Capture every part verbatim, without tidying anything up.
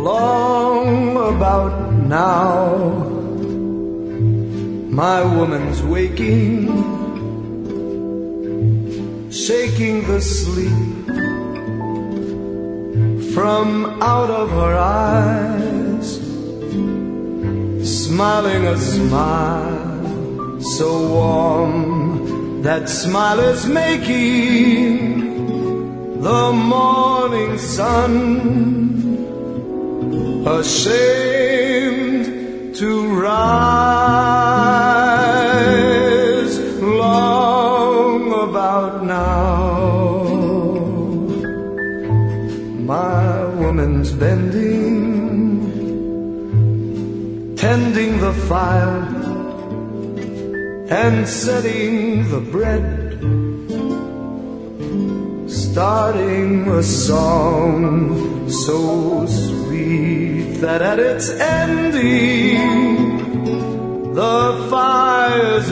long about now. My woman's waking, shaking the sleep from out of her eyes, smiling a smile so warm. That smile is making the morning sun ashamed to rise. Long about now, my woman's bending, tending the fire and setting the bread, starting a song so sweet that at its ending the fire's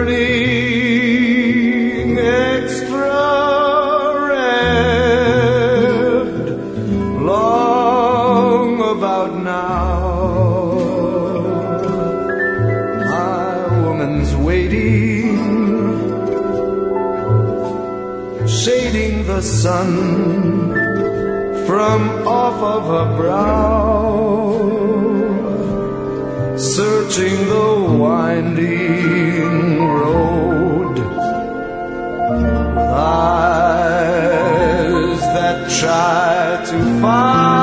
burning extra red. Long about now, waiting, shading the sun from off of her brow, searching the winding road with eyes that try to find